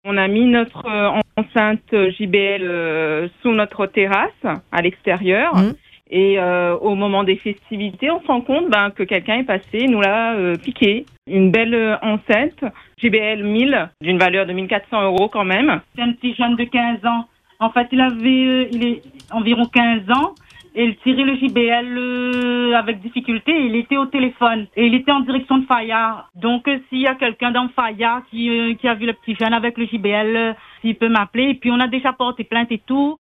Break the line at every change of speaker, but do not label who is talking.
On a mis notre enceinte JBL sous notre terrasse, à l'extérieur. Et au moment des festivités, on se rend compte que quelqu'un est passé, nous l'a piqué. Une belle enceinte JBL 1000, d'une valeur de 1400 € quand même.
C'est un petit jeune de 15 ans. En fait, il est environ 15 ans. Et il tirait le JBL avec difficulté. Il était au téléphone. Et il était en direction de Faya. Donc, s'il y a quelqu'un dans Faya qui a vu le petit jeune avec le JBL, s'il peut m'appeler. Et puis, on a déjà porté plainte et tout.